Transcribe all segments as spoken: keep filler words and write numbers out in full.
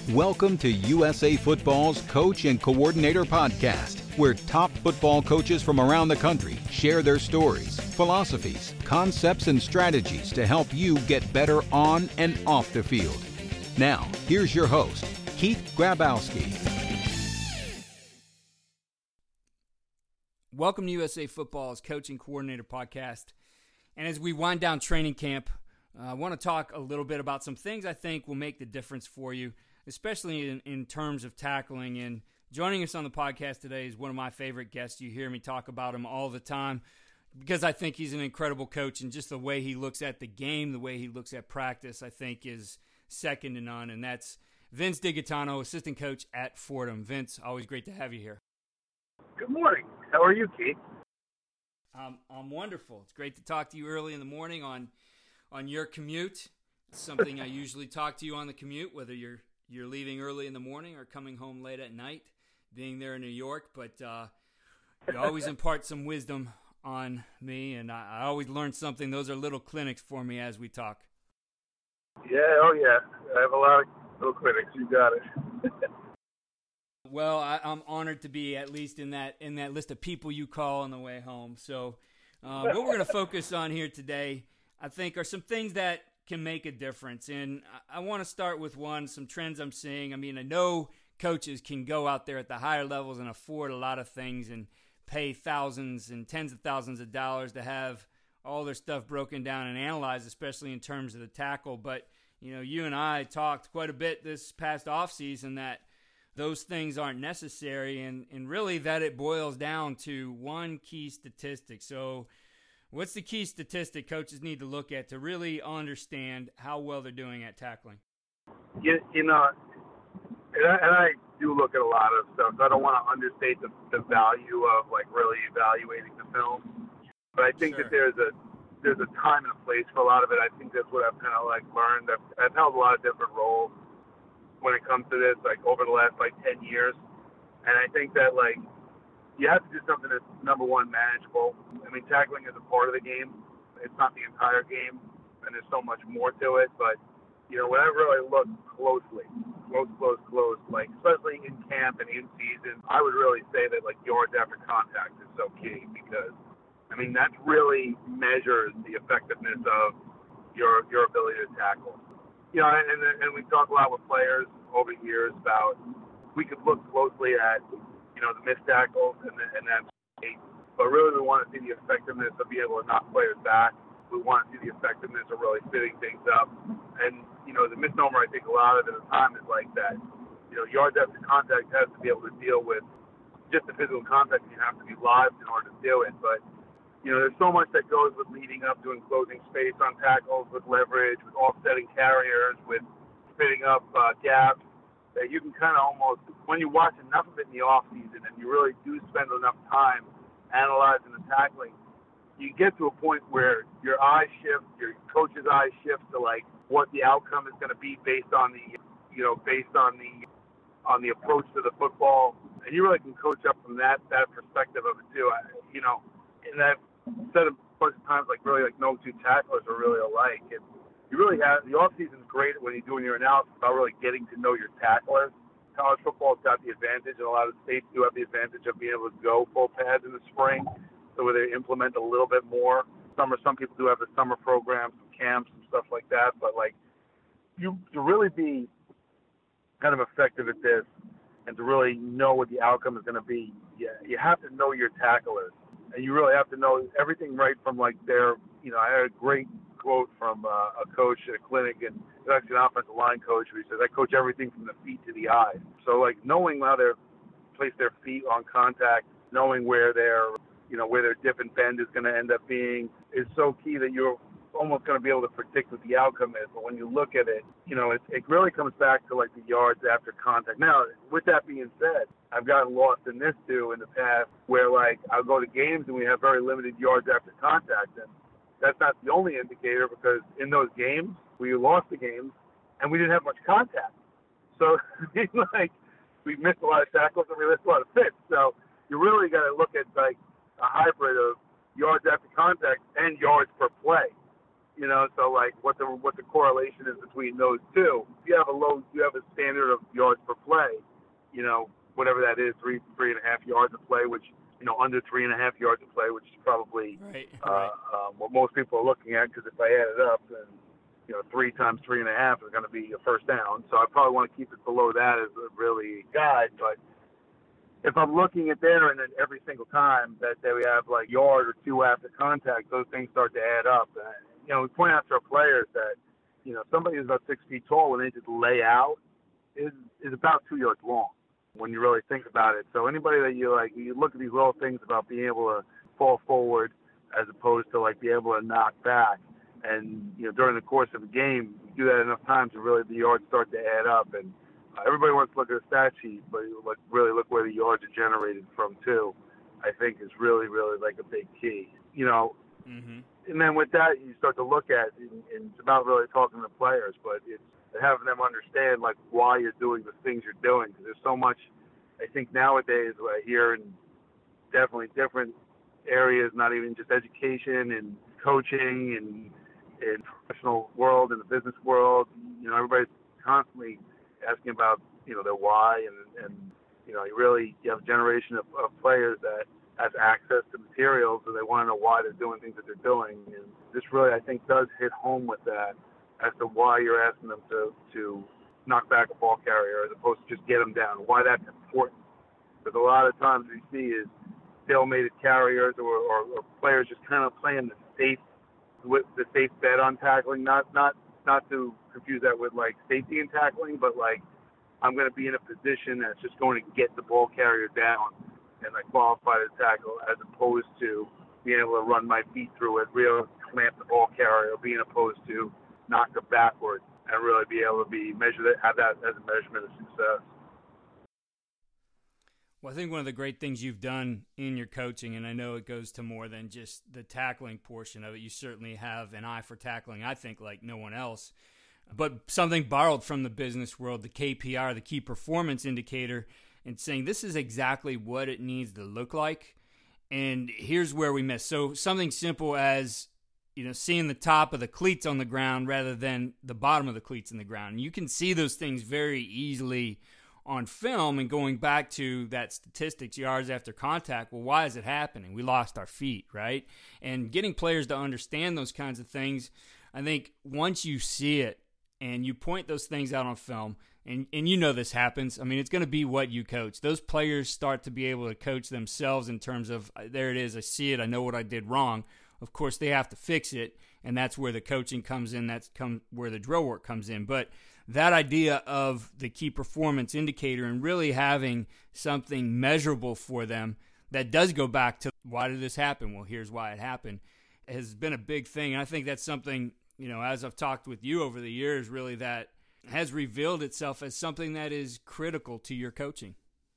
Welcome to U S A Football's Coach and Coordinator Podcast, where top football coaches from around the country share their stories, philosophies, concepts, and strategies to help you get better on and off the field. Now, here's your host, Keith Grabowski. Welcome to U S A Football's Coach and Coordinator Podcast. And as we wind down training camp, uh, I want to talk a little bit about some things I think will make the difference for you, especially in, in terms of tackling. And joining us on the podcast today is one of my favorite guests. You hear me talk about him all the time because I think he's an incredible coach, and just the way he looks at the game, the way he looks at practice, I think is second to none. And that's Vince DiGaetano, assistant coach at Fordham. Vince, always great to have you here. Good morning. How are you, Keith? Um, I'm wonderful. It's great to talk to you early in the morning on on your commute. It's something I usually talk to you on the commute, whether you're you're leaving early in the morning or coming home late at night, being there in New York. But uh, you always impart some wisdom on me, and I, I always learn something. Those are little clinics for me as we talk. Yeah, oh yeah. I have a lot of little clinics. You got it. Well, I, I'm honored to be at least in that in that list of people you call on the way home. So uh, what we're going to focus on here today, I think, are some things that can make a difference. And I, I want to start with one, some trends I'm seeing. I mean, I know coaches can go out there at the higher levels and afford a lot of things and pay thousands and tens of thousands of dollars to have all their stuff broken down and analyzed, especially in terms of the tackle. But, you know, you and I talked quite a bit this past offseason that those things aren't necessary, and, and really that it boils down to one key statistic. So what's the key statistic coaches need to look at to really understand how well they're doing at tackling? You, you know, and I, and I do look at a lot of stuff, so I don't want to understate the, the value of, like, really evaluating the film. But I think Sure. that there's a there's a time and a place for a lot of it. I think that's what I've kind of, like, learned. I've, I've held a lot of different roles when it comes to this, like, over the last, like, ten years. And I think that, like, you have to do something that's, number one, manageable. I mean, tackling is a part of the game. It's not the entire game, and there's so much more to it. But, you know, when I really look closely, close, close, close, like, especially in camp and in season, I would really say that, like, yards after contact is so key because, I mean, that really measures the effectiveness of your your ability to tackle. You know, and and we talk a lot with players over the years about we could look closely at, you know, the missed tackles and the, and that's great, but really we want to see the effectiveness of being able to knock players back. We want to see the effectiveness of really fitting things up. And, you know, the misnomer I think a lot of it at the time is like that, you know, yards after contact has to be able to deal with just the physical contact, and you have to be live in order to do it. But you know, there's so much that goes with leading up to enclosing space on tackles, with leverage, with offsetting carriers, with fitting up uh, gaps, that you can kind of almost, when you watch enough of it in the off season and you really do spend enough time analyzing the tackling, you get to a point where your eyes shift, your coach's eyes shift to, like, what the outcome is going to be based on the, you know, based on the on the approach to the football, and you really can coach up from that that perspective of it too. I, you know, and I've said a bunch of times, like, really, like, no two tacklers are really alike. It, you really have, the offseason is great when you're doing your analysis about really getting to know your tacklers. College football's got the advantage, and a lot of states do have the advantage of being able to go full pads in the spring, so where they implement a little bit more. Summer, some people do have the summer programs, some camps, and stuff like that. But, like, you to really be kind of effective at this and to really know what the outcome is going to be, yeah, you have to know your tacklers. And you really have to know everything right from, like, their, you know, I had a great quote from uh, a coach at a clinic, and it's actually an offensive line coach, who he says, I coach everything from the feet to the eyes. So, like, knowing how they place their feet on contact, knowing where their, you know, where their dip and bend is going to end up being is so key that you're almost going to be able to predict what the outcome is. But when you look at it, you know, it, it really comes back to, like, the yards after contact. Now, with that being said, I've gotten lost in this too in the past where, like, I'll go to games and we have very limited yards after contact. And that's not the only indicator, because in those games, we lost the games and we didn't have much contact. So, like, we missed a lot of tackles and we missed a lot of fits. So you really got to look at, like, a hybrid of yards after contact and yards per play. You know, so like what the what the correlation is between those two. If you have a low, you have a standard of yards per play, you know, whatever that is, three three and a half yards of play, which you know under three and a half yards of play, which is probably right, uh, right. Um, what most people are looking at. Because if I add it up, then you know three times three and a half is going to be a first down. So I probably want to keep it below that as a really guide, but. If I'm looking at there and then every single time that, that we have like yard or two after contact, those things start to add up. And, you know, we point out to our players that, you know, somebody who's about six feet tall when they just lay out is is about two yards long when you really think about it. So anybody that you like, you look at these little things about being able to fall forward as opposed to like be able to knock back. And, you know, during the course of a game, you do that enough times to really the yards start to add up. And Uh, everybody wants to look at a stat sheet, but look, really look where the yards are generated from too. I think is really, really like a big key. You know, mm-hmm. And then with that, you start to look at, and, and it's about really talking to players, but it's having them understand like why you're doing the things you're doing. Because there's so much, I think nowadays, what I hear in definitely different areas, not even just education and coaching and in professional world and the business world. You know, everybody's constantly asking about, you know, their why, and, and you know, you really you have a generation of, of players that has access to materials, and they want to know why they're doing things that they're doing. And this really, I think, does hit home with that as to why you're asking them to, to knock back a ball carrier as opposed to just get them down, why that's important. Because a lot of times we see is stalemated carriers or, or, or players just kind of playing the safe, with the safe bet on tackling, not not not to confuse that with like safety and tackling, but like I'm going to be in a position that's just going to get the ball carrier down and I qualify to tackle, as opposed to being able to run my feet through it, really clamp the ball carrier, being opposed to knock it backward and really be able to be measured, have that as a measurement of success. Well, I think one of the great things you've done in your coaching, and I know it goes to more than just the tackling portion of it, you certainly have an eye for tackling, I think, like no one else. But something borrowed from the business world, the K P I, the key performance indicator, and saying this is exactly what it needs to look like, and here's where we miss. So something simple as, you know, seeing the top of the cleats on the ground rather than the bottom of the cleats in the ground. You can see those things very easily on film, and going back to that statistics, yards after contact, well, why is it happening? We lost our feet, right? And getting players to understand those kinds of things, I think once you see it and you point those things out on film, and, and you know this happens, I mean, it's going to be what you coach. Those players start to be able to coach themselves in terms of, there it is, I see it, I know what I did wrong. Of course, they have to fix it, and that's where the coaching comes in, that's come, where the drill work comes in. But that idea of the key performance indicator and really having something measurable for them that does go back to why did this happen? Well, here's why it happened, has been a big thing. And I think that's something, you know, as I've talked with you over the years, really that has revealed itself as something that is critical to your coaching.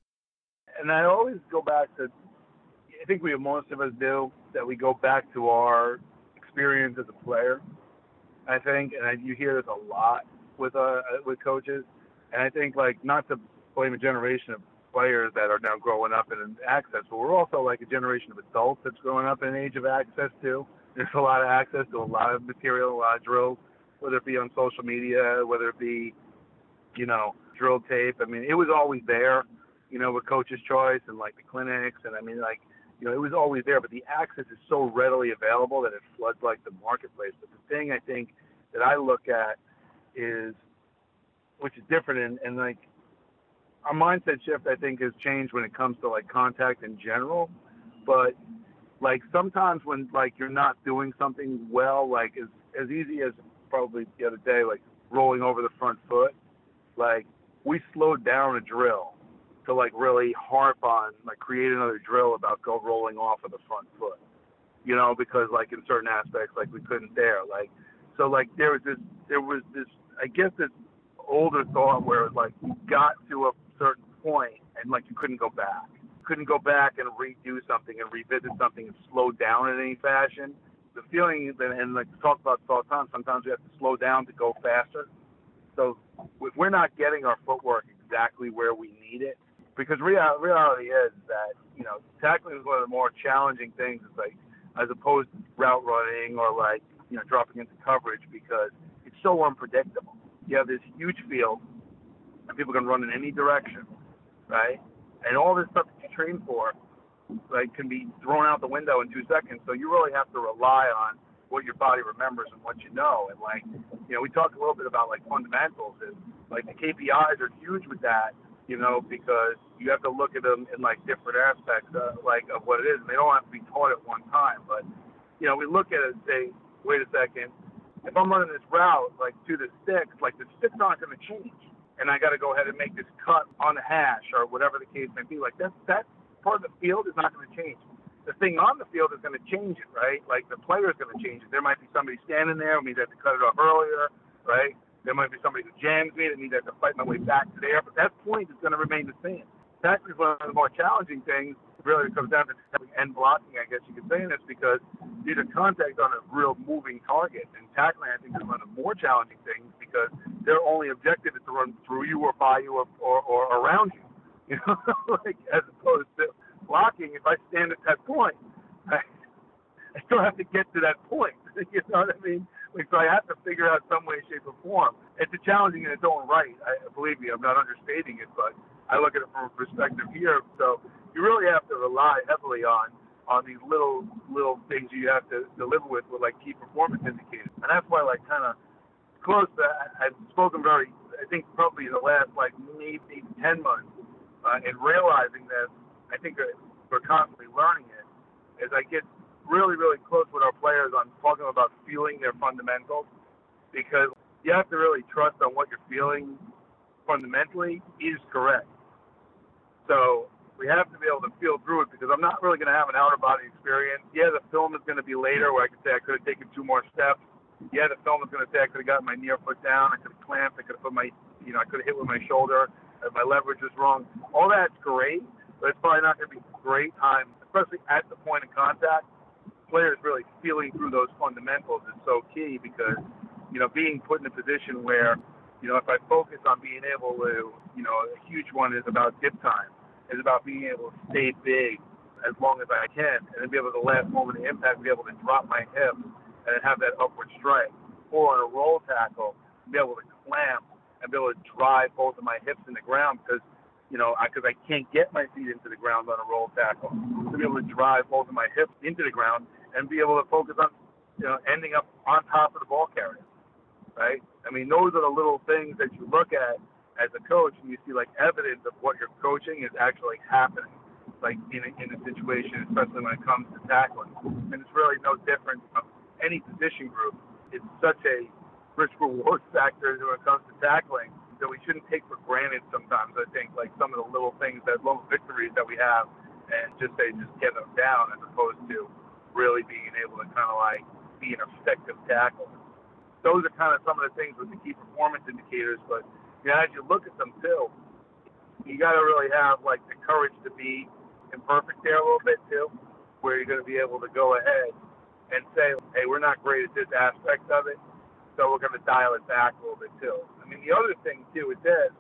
And I always go back to, I think we most of us do, that we go back to our experience as a player, I think, and I, you hear this a lot with uh with coaches, and I think like not to blame a generation of players that are now growing up in access, but we're also like a generation of adults that's growing up in an age of access too. There's a lot of access to a lot of material, a lot of drills, whether it be on social media, whether it be, you know, drill tape. I mean, it was always there, you know, with Coach's Choice and like the clinics, and I mean, like, you know, it was always there, but the access is so readily available that it floods like the marketplace. But the thing I think that I look at is, which is different, and, and like our mindset shift, I think, has changed when it comes to like contact in general. But like sometimes when like you're not doing something well, like as as easy as probably the other day, like rolling over the front foot, like we slowed down a drill to like really harp on like create another drill about go rolling off of the front foot, you know, because like in certain aspects like we couldn't there, like so like there was this there was this I guess this older thought where it was like you got to a certain point and like you couldn't go back. You couldn't go back and redo something and revisit something and slow down in any fashion. The feeling, and, and like talk about this all the time, sometimes we have to slow down to go faster. So if we're not getting our footwork exactly where we need it, because real, reality is that, you know, tackling is one of the more challenging things. It's like, as opposed to route running or like, you know, dropping into coverage because it's so unpredictable. You have this huge field, and people can run in any direction, right? And all this stuff that you train for, like, can be thrown out the window in two seconds. So you really have to rely on what your body remembers and what you know. And, like, you know, we talked a little bit about, like, fundamentals. And, like, the K P Is are huge with that, you know, because you have to look at them in, like, different aspects, uh, like, of what it is. And they don't have to be taught at one time. But, you know, we look at it and say, wait a second, if I'm running this route, like, to the sticks, like, the sticks aren't going to change. And I got to go ahead and make this cut on the hash or whatever the case may be. Like, that's, that part of the field is not going to change. The thing on the field is going to change it, right? Like, the player is going to change it. There might be somebody standing there who means I have to cut it off earlier, right? There might be somebody who jams me that means I have to fight my way back to there. But that point is going to remain the same. That is one of the more challenging things. Really, it comes down to end blocking, I guess you could say, in this, because these are contact on a real moving target. And tackling, I think, is one of the more challenging things because their only objective is to run through you or by you or, or, or around you. You know, like, as opposed to blocking, if I stand at that point, I, I still have to get to that point. You know what I mean? Like, so I have to figure out some way, shape, or form. It's a challenging in its own right. I, believe me, I'm not understating it, but I look at it from a perspective here. So you really have to rely heavily on on these little little things you have to deliver with, with like key performance indicators. And that's why, like, kind of close to, I've spoken very, I think probably in the last, like, maybe ten months, uh, in realizing this, I think we're constantly learning it, as I get really, really close with our players on talking about feeling their fundamentals, because you have to really trust on what you're feeling fundamentally is correct. So we have to be able to feel through it, because I'm not really going to have an outer body experience. Yeah, the film is going to be later where I can say I could have taken two more steps. Yeah, the film is going to say I could have gotten my near foot down, I could have clamped, I could have put my, you know, I could have hit with my shoulder, if my leverage was wrong. All that's great, but it's probably not going to be great time, especially at the point of contact. Players really feeling through those fundamentals is so key, because, you know, being put in a position where, you know, if I focus on being able to, you know, a huge one is about dip time. It's about being able to stay big as long as I can, and then be able to, the last moment of impact, be able to drop my hip and have that upward strike. Or on a roll tackle, be able to clamp and be able to drive both of my hips in the ground, because, you know, because I, I can't get my feet into the ground on a roll tackle. To be able to drive both of my hips into the ground and be able to focus on, you know, ending up on top of the ball carrier, right? I mean, those are the little things that you look at as a coach, and you see, like, evidence of what you're coaching is actually happening, like, in a, in a situation, especially when it comes to tackling. And it's really no different from any position group. It's such a risk-reward factor when it comes to tackling that we shouldn't take for granted sometimes. I think, like, some of the little things, that little victories that we have, and just say, just get them down, as opposed to really being able to kind of, like, be an effective tackler. Those are kind of some of the things with the key performance indicators, but, you know, as you look at them too, you got to really have, like, the courage to be imperfect there a little bit too, where you're going to be able to go ahead and say, hey, we're not great at this aspect of it, so we're going to dial it back a little bit too. I mean, the other thing too with this,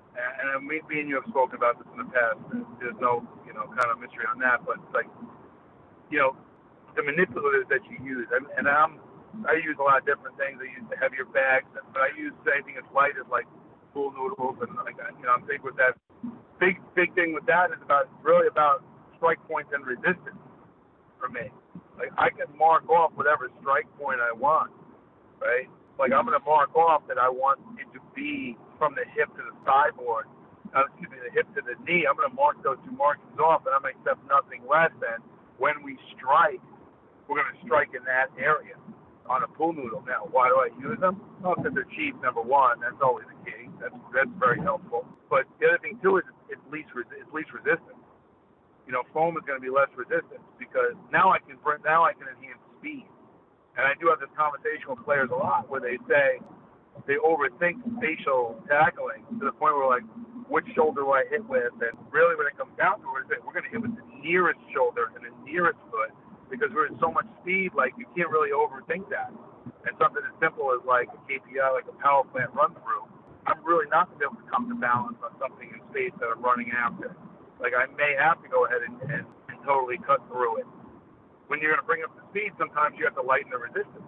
and me, me and you have spoken about this in the past, there's no, you know, kind of mystery on that, but, like, you know, the manipulatives that you use, and, and I'm, I use a lot of different things. I use the heavier bags, but I use anything as light as, like, pool noodles, and, like, you know, I'm big with that. Big, big thing with that is about, really about strike points and resistance for me. Like, I can mark off whatever strike point I want, right? Like, I'm going to mark off that I want it to be from the hip to the sideboard, uh, excuse me, the hip to the knee. I'm going to mark those two markings off, and I'm going to accept nothing less than when we strike, we're going to strike in that area on a pool noodle. Now, why do I use them? Well, because they're cheap, number one. That's always the key. That's that's very helpful. But the other thing, too, is it's least, it's least resistance. You know, foam is going to be less resistance, because now I can bring, now I can enhance speed. And I do have this conversation with players a lot where they say they overthink spatial tackling to the point where, like, which shoulder do I hit with? And really when it comes down to it, we're going to hit with the nearest shoulder and the nearest foot, because we're at so much speed, like, you can't really overthink that. And something as simple as, like, a K P I, like a power plant run through, I'm really not going to be able to come to balance on something in space that I'm running after. Like, I may have to go ahead and, and, and totally cut through it. When you're going to bring up the speed, sometimes you have to lighten the resistance.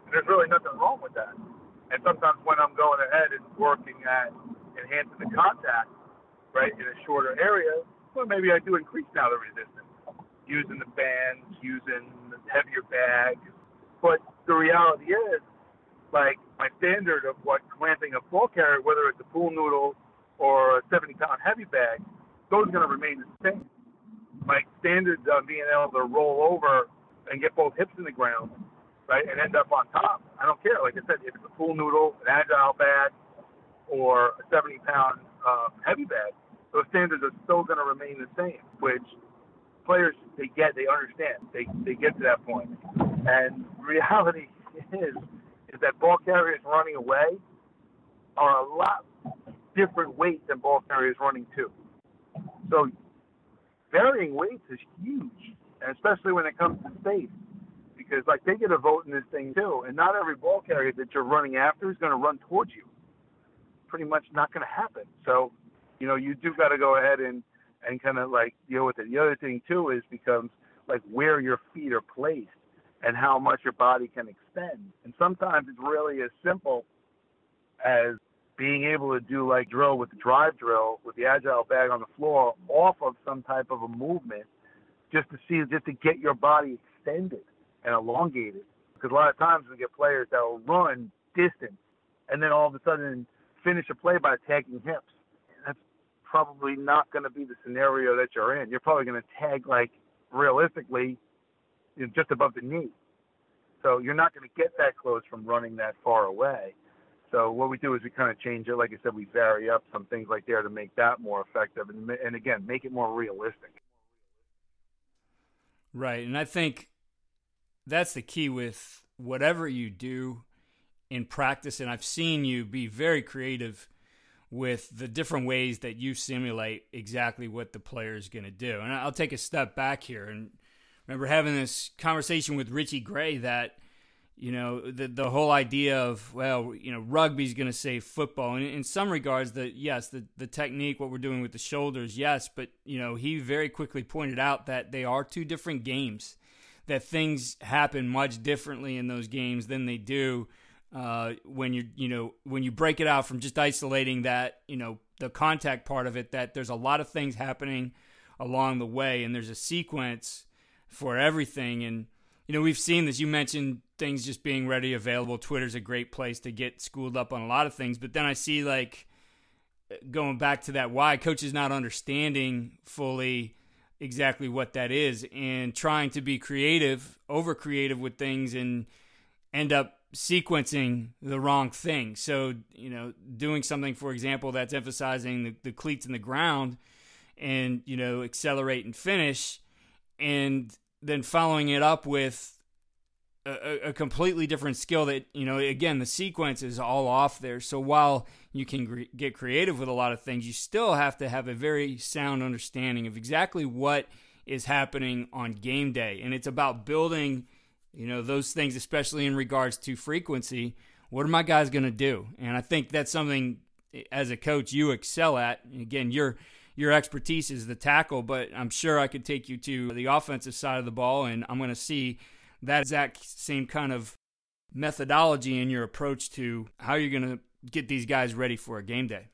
And there's really nothing wrong with that. And sometimes when I'm going ahead and working at enhancing the contact, right, in a shorter area, well, maybe I do increase now the resistance, using the bands, using heavier bags. But the reality is, like, my standard of what clamping a ball carrier, whether it's a pool noodle or a seventy-pound heavy bag, those are going to remain the same. My standards on being able to roll over and get both hips in the ground, right, and end up on top, I don't care. Like I said, if it's a pool noodle, an agile bag, or a seventy-pound uh, heavy bag, those standards are still going to remain the same, which players, they get, they understand. They they get to that point. And reality is, is that ball carriers running away are a lot different weight than ball carriers running to. So varying weights is huge, and especially when it comes to space, because like they get a vote in this thing too, and not every ball carrier that you're running after is going to run towards you. Pretty much not going to happen. So, you know, you do got to go ahead and, and kind of like deal with it. The other thing too is becomes like where your feet are placed and how much your body can extend. And sometimes it's really as simple as being able to do like drill with the drive drill with the agile bag on the floor off of some type of a movement just to see, just to get your body extended and elongated. Because a lot of times we get players that will run distance and then all of a sudden finish a play by tagging hips. That's probably not going to be the scenario that you're in. You're probably going to tag like realistically you know, just above the knee. So you're not going to get that close from running that far away. So what we do is we kind of change it. Like I said, we vary up some things like there to make that more effective. And, and again, make it more realistic. Right. And I think that's the key with whatever you do in practice. And I've seen you be very creative with the different ways that you simulate exactly what the player is going to do. And I'll take a step back here and remember having this conversation with Richie Gray that, you know, the the whole idea of, well, you know, rugby's going to save football. And in some regards, the yes, the, the technique, what we're doing with the shoulders, yes. But, you know, he very quickly pointed out that they are two different games, that things happen much differently in those games than they do uh, when you you know, when you break it out from just isolating that, you know, the contact part of it, that there's a lot of things happening along the way and there's a sequence for everything. And, you know, we've seen this. You mentioned things just being ready, available. Twitter's a great place to get schooled up on a lot of things. But then I see, like, going back to that why, coaches not understanding fully exactly what that is and trying to be creative, over creative with things and end up sequencing the wrong thing. So, you know, doing something, for example, that's emphasizing the, the cleats in the ground and, you know, accelerate and finish, and then following it up with a, a completely different skill that, you know, again, the sequence is all off there. So while you can gre- get creative with a lot of things, you still have to have a very sound understanding of exactly what is happening on game day. And it's about building, you know, those things, especially in regards to frequency. What are my guys going to do? And I think that's something as a coach you excel at. And again, you're Your expertise is the tackle, but I'm sure I could take you to the offensive side of the ball, and I'm going to see that exact same kind of methodology in your approach to how you're going to get these guys ready for a game day.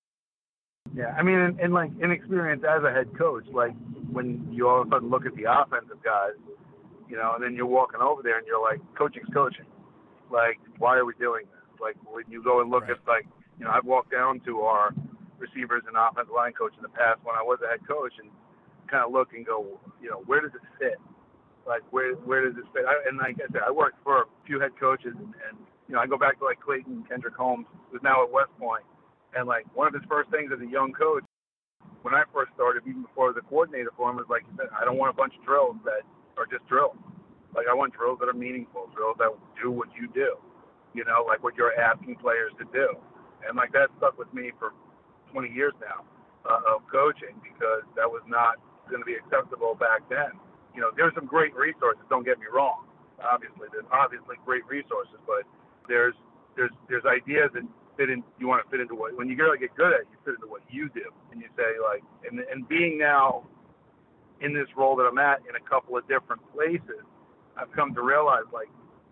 Yeah, I mean, and, and like in experience as a head coach, like when you all of a sudden look at the offensive guys, you know, and then you're walking over there and you're like, coaching's coaching. Like, why are we doing this? Like, when you go and look right. at, like, you know, I've walked down to our receivers and offensive line coach in the past when I was a head coach and kind of look and go, you know, where does it fit? Like, where where does it fit? I, and like I said, I worked for a few head coaches, and, and you know, I go back to like Clayton Kendrick Holmes, who's now at West Point, and like one of his first things as a young coach, when I first started, even before the coordinator for him, was like, I don't want a bunch of drills that are just drills. Like, I want drills that are meaningful, drills that do what you do, you know, like what you're asking players to do. And like that stuck with me for twenty years now uh, of coaching, because that was not going to be acceptable back then. You know, there's some great resources, don't get me wrong. Obviously, there's obviously great resources, but there's there's there's ideas that fit in, you want to fit into what, when you really get good at it, you fit into what you do. And you say, like, and, and being now in this role that I'm at in a couple of different places, I've come to realize, like,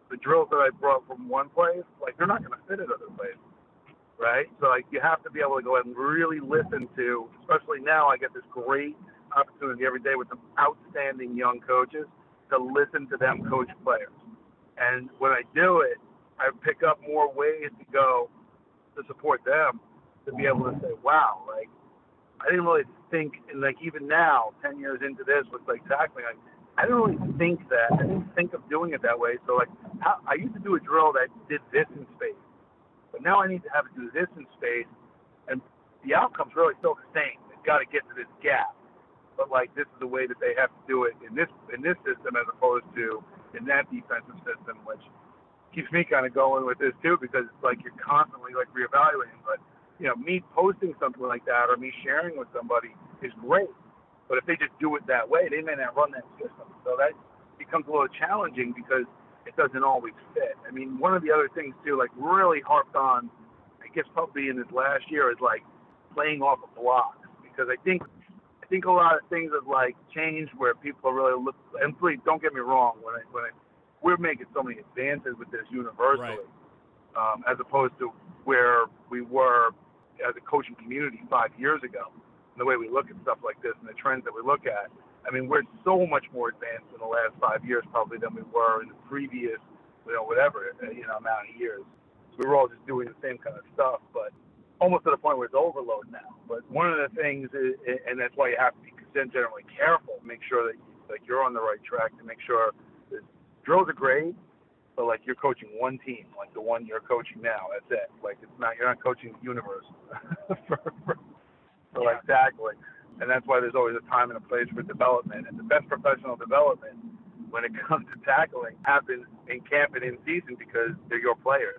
the drills that I brought from one place, like they're not going to fit at other places, right? So like you have to be able to go ahead and really listen to, especially now I get this great opportunity every day with some outstanding young coaches to listen to them coach players. And when I do it, I pick up more ways to go to support them, to be able to say, wow, like, I didn't really think, and like even now, ten years into this with like tackling, like, I didn't really think that. I didn't think of doing it that way. So like, how, I used to do a drill that did this in space, but now I need to have it do this in space, and the outcome's really still the same. They've got to get to this gap, but like this is the way that they have to do it in this in this system as opposed to in that defensive system, which keeps me kind of going with this too, because it's like you're constantly like reevaluating. But you know, me posting something like that or me sharing with somebody is great. But if they just do it that way, they may not run that system. So that becomes a little challenging because it doesn't always fit. I mean, one of the other things too, like really harped on, I guess probably in this last year, is like playing off of blocks, because I think I think a lot of things have like changed where people are really look. And please don't get me wrong, when I when I we're making so many advances with this universally, right. um, as opposed to where we were as a coaching community five years ago, and the way we look at stuff like this and the trends that we look at. I mean, we're so much more advanced in the last five years probably than we were in the previous, you know, whatever, you know, amount of years. So we were all just doing the same kind of stuff, but almost to the point where it's overload now. But one of the things, is, and that's why you have to be generally careful, make sure that like you're on the right track to make sure that drills are great, but like you're coaching one team, like the one you're coaching now. That's it. Like it's not, you're not coaching the universe for, for, for yeah. like tackling. And that's why there's always a time and a place for development. And the best professional development when it comes to tackling happens in camp and in season, because they're your players.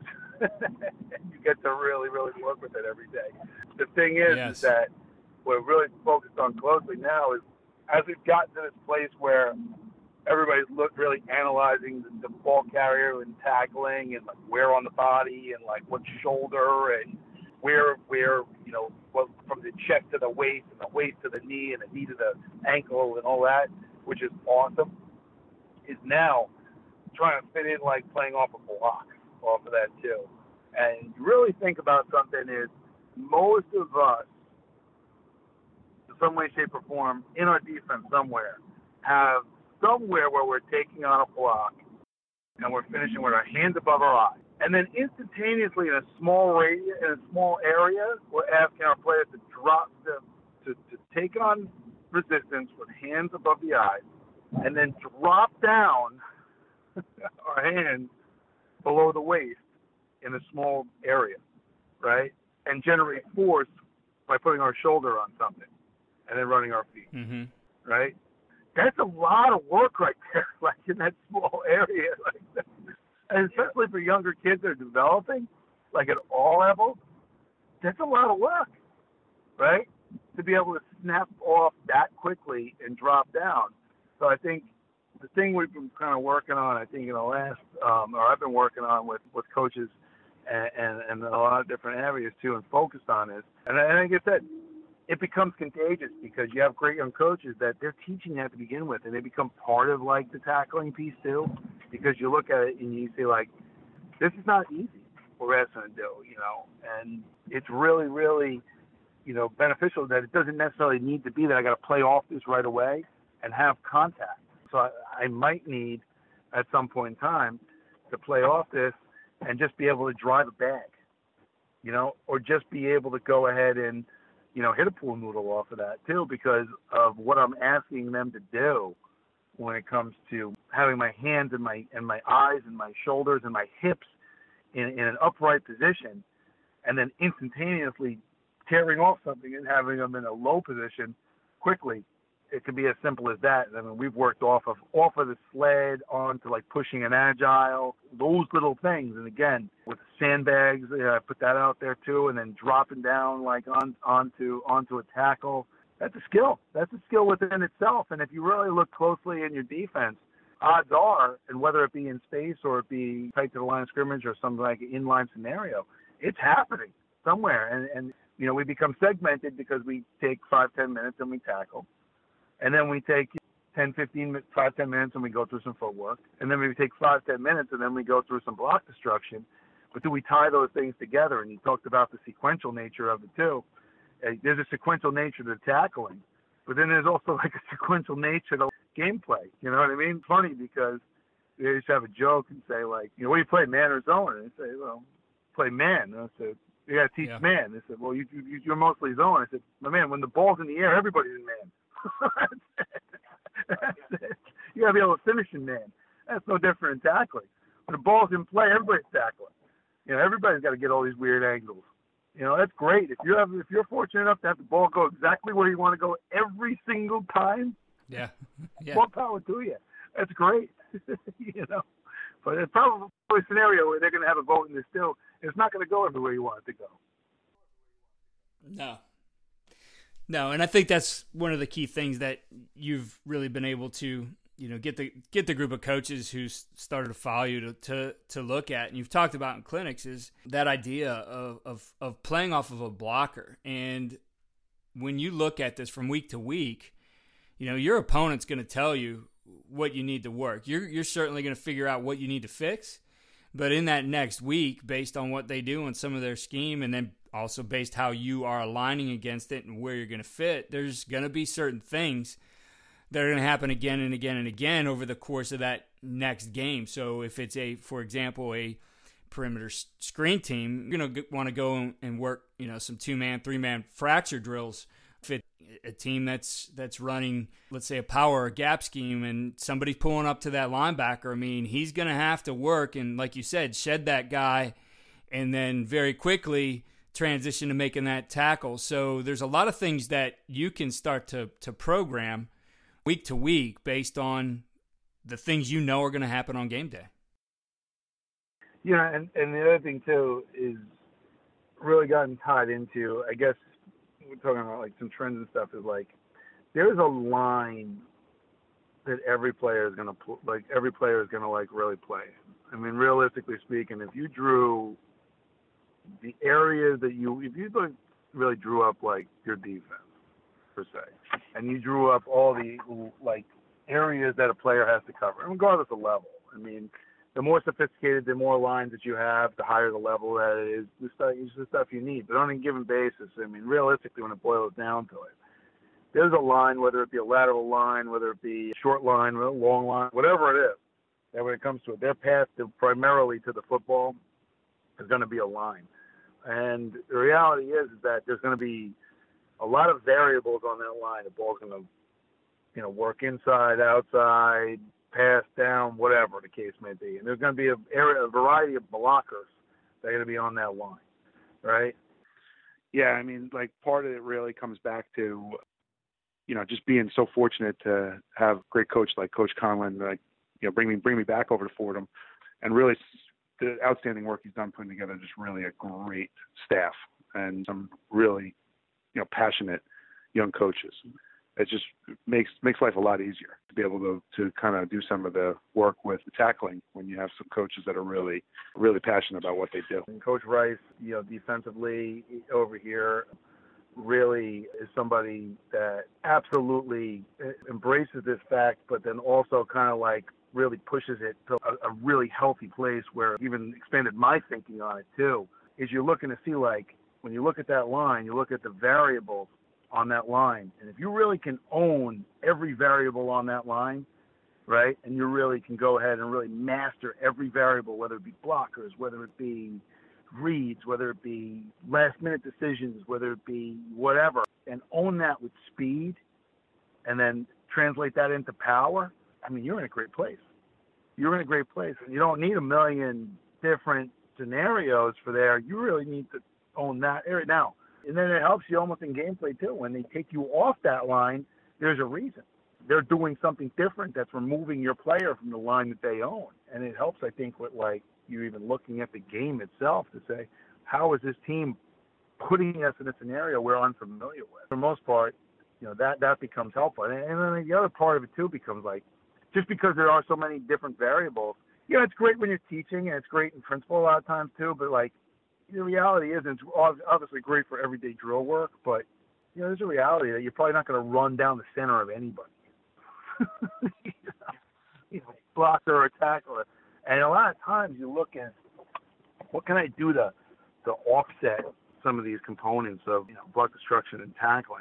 You get to really, really work with it every day. The thing is, yes. is that we're really focused on closely now is as we've gotten to this place where everybody's look really analyzing the, the ball carrier and tackling and like where on the body and like what shoulder and where where you know what, from the chest to the waist and the waist to the knee and the knee to the ankle and all that, which is awesome, is now trying to fit in like playing off a block off of that too. And you really think about something is most of us, in some way, shape, or form, in our defense somewhere, have somewhere where we're taking on a block and we're finishing with our hands above our eyes. And then instantaneously in a small radius, in a small area, we're asking our players to drop them, to, to take on resistance with hands above the eyes, and then drop down our hands below the waist in a small area, right? And generate force by putting our shoulder on something and then running our feet, mm-hmm. right? That's a lot of work right there, like in that small area. Like that. And especially for younger kids that are developing, like at all levels, that's a lot of work, right? To be able to snap off that quickly and drop down. So I think the thing we've been kind of working on, I think in the last, um, or I've been working on with, with coaches and, and, and a lot of different areas too, and focused on is, and, and like I said, it becomes contagious because you have great young coaches that they're teaching that to begin with, and they become part of like the tackling piece too, because you look at it and you say like, this is not easy for wrestling to do, you know, and it's really, really, you know, beneficial that it doesn't necessarily need to be that I got to play off this right away and have contact. So I, I might need at some point in time to play off this and just be able to drive a bag, you know, or just be able to go ahead and, you know, hit a pool noodle off of that too, because of what I'm asking them to do when it comes to having my hands and my and my eyes and my shoulders and my hips in, in an upright position, and then instantaneously tearing off something and having them in a low position quickly. It can be as simple as that. I mean, we've worked off of off of the sled onto like pushing an agile, those little things. And again, with sandbags, I uh, put that out there too, and then dropping down like on onto onto a tackle. That's a skill. That's a skill within itself. And if you really look closely in your defense, odds are, and whether it be in space or it be tight to the line of scrimmage or something like an inline scenario, it's happening somewhere. And, and you know, we become segmented because we take five, ten minutes and we tackle. And then we take ten, fifteen, five, ten minutes and we go through some footwork. And then maybe take five, ten minutes and then we go through some block destruction. But do we tie those things together? And you talked about the sequential nature of it too. Uh, there's a sequential nature to tackling, but then there's also like a sequential nature to gameplay. You know what I mean? Funny because they used to have a joke and say like, you know, what do you play, man or zone? And they say, well, play man. And I said, you got to teach yeah. man. They said, well, you, you, you're mostly zone. I said, my man, when the ball's in the air, everybody's in man. That's it. That's it. You got to be able to finish in man. That's no different in tackling. When the ball's in play, everybody's tackling. You know, everybody's got to get all these weird angles. You know, that's great. If you have, if you're fortunate enough to have the ball go exactly where you want to go every single time, yeah, yeah. more power to you. That's great. You know, but it's probably a scenario where they're going to have a vote in this too. It's not going to go everywhere you want it to go. No. No, and I think that's one of the key things that you've really been able to, you know, get the get the group of coaches who started to follow you to, to, to look at, and you've talked about in clinics, is that idea of, of, of playing off of a blocker. And when you look at this from week to week, you know, your opponent's going to tell you what you need to work. You're you're certainly going to figure out what you need to fix, but in that next week, based on what they do and some of their scheme, and then also based how you are aligning against it and where you're going to fit, there's going to be certain things that are going to happen again and again and again over the course of that next game. So if it's a, for example, a perimeter screen team, you're going to want to go and work, you know, some two-man, three-man fracture drills. If it's a team that's that's running, let's say, a power or gap scheme, and somebody's pulling up to that linebacker, I mean, he's going to have to work and, like you said, shed that guy, and then very quickly transition to making that tackle. So there's a lot of things that you can start to to program week to week based on the things you know are going to happen on game day. Yeah, and, and the other thing too is really gotten tied into, I guess we're talking about like some trends and stuff, is like there's a line that every player is going to pl- like every player is going to like really play. I mean, realistically speaking, if you drew the areas that you, if you like really drew up like your defense per se, and you drew up all the like areas that a player has to cover, regardless of level. I mean, the more sophisticated, the more lines that you have, the higher the level that it is. The stuff, it's the stuff you need. But on a given basis, I mean, realistically, when it boils down to it, there's a line, whether it be a lateral line, whether it be a short line, a long line, whatever it is, that when it comes to it, their path to primarily to the football is going to be a line. And the reality is, is that there's going to be a lot of variables on that line. The ball's going to, you know, work inside, outside, pass down, whatever the case may be. And there's going to be a, area, a variety of blockers that are going to be on that line, right? Yeah, I mean, like part of it really comes back to, you know, just being so fortunate to have a great coach like Coach Conlon, like, you know, bring me bring me back over to Fordham, and really the outstanding work he's done putting together just really a great staff and some really, you know, passionate young coaches. It just makes makes life a lot easier to be able to to kind of do some of the work with the tackling when you have some coaches that are really, really passionate about what they do. And Coach Rice, you know, defensively over here, really is somebody that absolutely embraces this fact, but then also kind of like really pushes it to a, a really healthy place where it even expanded my thinking on it too, is you're looking to see, like, when you look at that line, you look at the variables on that line. And if you really can own every variable on that line, right, and you really can go ahead and really master every variable, whether it be blockers, whether it be reads, whether it be last-minute decisions, whether it be whatever, and own that with speed and then translate that into power, I mean, you're in a great place. You're in a great place. And you don't need a million different scenarios for there. You really need to own that area. Now, and then it helps you almost in gameplay too. When they take you off that line, there's a reason. They're doing something different that's removing your player from the line that they own. And it helps, I think, with like you even looking at the game itself to say, how is this team putting us in a scenario we're unfamiliar with? For the most part, you know, that, that becomes helpful. And, and then the other part of it too becomes like, just because there are so many different variables, you know, it's great when you're teaching and it's great in principle a lot of times too, but like, the reality is it's obviously great for everyday drill work, but, you know, there's a reality that you're probably not going to run down the center of anybody. you know, you know, blocker or tackler. And a lot of times you look at what can I do to to offset some of these components of, you know, block destruction and tackling.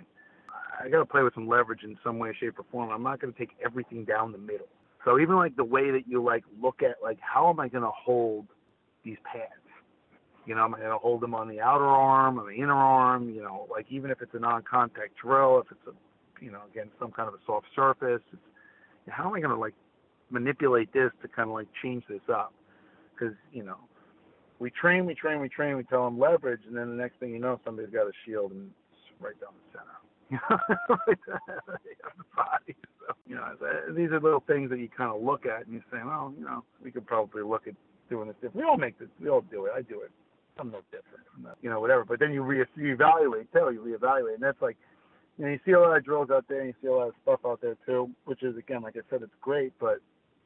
I got to play with some leverage in some way, shape, or form. I'm not going to take everything down the middle. So even like the way that you like look at like how am I going to hold these pads? You know, am I going to hold them on the outer arm, on the inner arm? You know, like even if it's a non-contact drill, if it's a, you know, again some kind of a soft surface, it's, how am I going to like manipulate this to kind of like change this up? Because you know, we train, we train, we train, we tell them leverage, and then the next thing you know, somebody's got a shield and it's right down the center. You know, right down the body. So, you know, these are little things that you kind of look at and you say, well, you know, we could probably look at doing this different. We all make this, we all do it. I do it. I'm no different. I'm not, you know, whatever. But then you re you evaluate too. You reevaluate, and that's like, you know, you see a lot of drills out there, and you see a lot of stuff out there too, which is again, like I said, it's great. But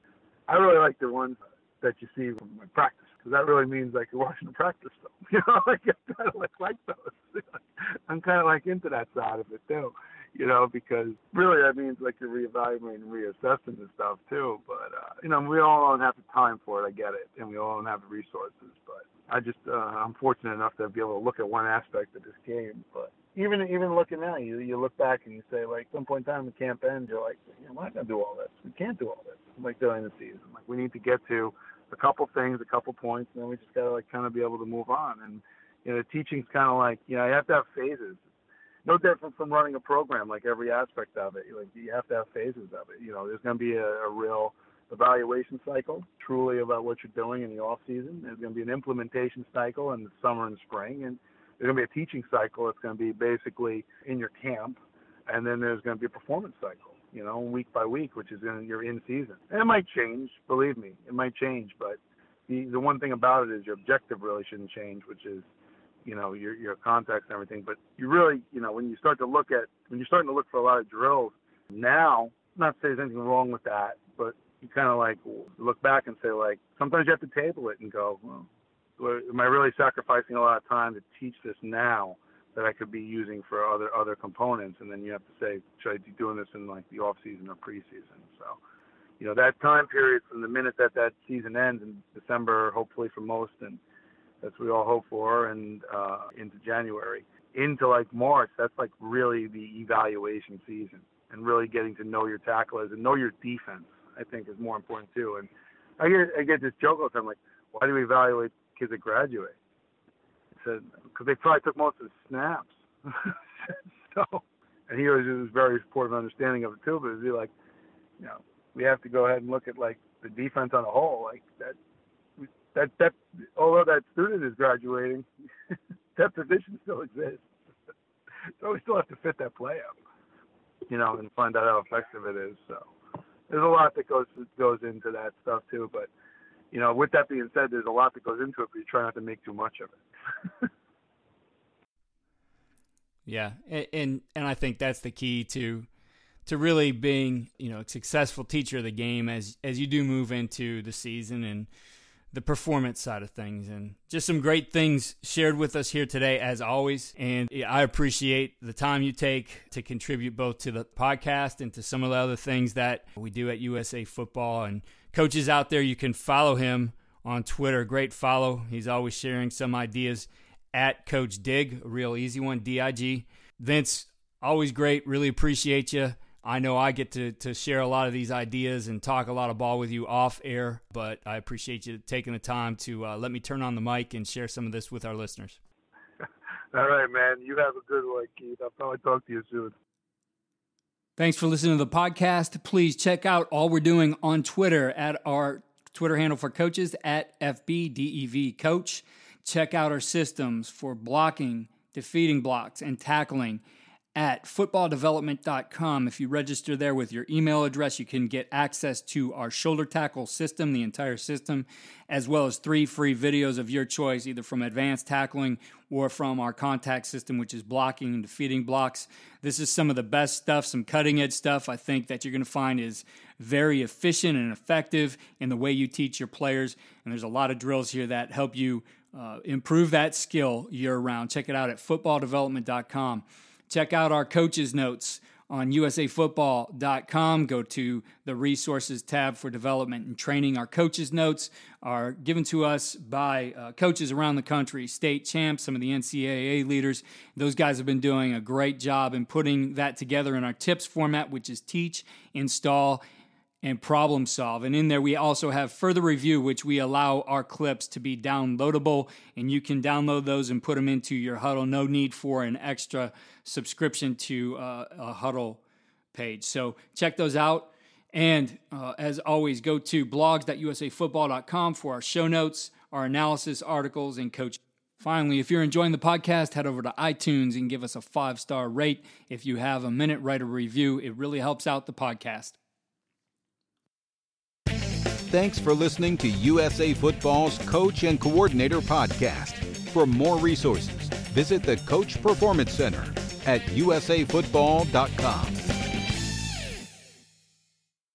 I really like the ones that you see from my practice, because that really means like you're watching the practice stuff. You know, like I kind of like like those. I'm kind of like into that side of it too, you know, because really that means like you're reevaluating and reassessing and stuff too. But uh, you know, we all don't have the time for it. I get it, and we all don't have the resources. But I just uh, I'm fortunate enough to be able to look at one aspect of this game. But even even looking now, you you look back and you say like some point in time the camp ends, you're like, you know, we're not gonna do all this. We can't do all this. Like during the season, like we need to get to a couple things, a couple points, and then we just gotta like kind of be able to move on. And you know, the teaching's kind of like, you know, you have to have phases. No different from running a program, like every aspect of it. Like you have to have phases of it. You know, there's going to be a, a real evaluation cycle, truly about what you're doing in the off season. There's going to be an implementation cycle in the summer and spring, and there's going to be a teaching cycle. It's going to be basically in your camp, and then there's going to be a performance cycle. You know, week by week, which is in your in season. And it might change. Believe me, it might change. But the the one thing about it is your objective really shouldn't change, which is, you know, your your context and everything. But you really, you know, when you start to look at, when you're starting to look for a lot of drills now, not to say there's anything wrong with that, but you kind of like look back and say like, sometimes you have to table it and go, well, am I really sacrificing a lot of time to teach this now that I could be using for other other components? And then you have to say, should I be doing this in like the off season or preseason? So, you know, that time period from the minute that that season ends in December, hopefully for most, and that's what we all hope for, and uh, into January, into like March, that's like really the evaluation season, and really getting to know your tacklers and know your defense, I think, is more important too. And I get I get this joke all the time, like, why do we evaluate kids that graduate? I said, because they probably took most of the snaps. So, and he was just very supportive understanding of it too, but he's like, you know, we have to go ahead and look at like the defense on a whole, like that. That that although that student is graduating, that position still exists. So we still have to fit that play up, you know, and find out how effective it is. So there's a lot that goes goes into that stuff too. But you know, with that being said, there's a lot that goes into it, but you try not to make too much of it. Yeah, and, and and I think that's the key to to really being, you know, a successful teacher of the game as as you do move into the season and the performance side of things. And just some great things shared with us here today, as always. And I appreciate the time you take to contribute both to the podcast and to some of the other things that we do at U S A Football. And coaches out there, you can follow him on Twitter. Great follow. He's always sharing some ideas at Coach Dig, a real easy one, D I G. Vince, always great. Really appreciate you. I know I get to, to share a lot of these ideas and talk a lot of ball with you off air, but I appreciate you taking the time to uh, let me turn on the mic and share some of this with our listeners. All right, man. You have a good one, Keith. I'll probably talk to you soon. Thanks for listening to the podcast. Please check out all we're doing on Twitter at our Twitter handle for coaches at F B D E V Coach. Check out our systems for blocking, defeating blocks, and tackling at football development dot com. If you register there with your email address, you can get access to our shoulder tackle system, the entire system, as well as three free videos of your choice, either from advanced tackling or from our contact system, which is blocking and defeating blocks. This is some of the best stuff, some cutting-edge stuff I think that you're going to find is very efficient and effective in the way you teach your players. And there's a lot of drills here that help you uh, improve that skill year-round. Check it out at football development dot com. Check out our coaches' notes on U S A football dot com. Go to the resources tab for development and training. Our coaches' notes are given to us by uh, coaches around the country, state champs, some of the N C double A leaders. Those guys have been doing a great job in putting that together in our tips format, which is teach, install, and problem solve. And in there, we also have further review, which we allow our clips to be downloadable, and you can download those and put them into your Huddle. No need for an extra subscription to uh, a Huddle page. So check those out. And uh, as always, go to blogs dot U S A football dot com for our show notes, our analysis articles, and coach. Finally, if you're enjoying the podcast, head over to iTunes and give us a five-star rate. If you have a minute, write a review. It really helps out the podcast. Thanks for listening to U S A Football's Coach and Coordinator Podcast. For more resources, visit the Coach Performance Center at U S A football dot com.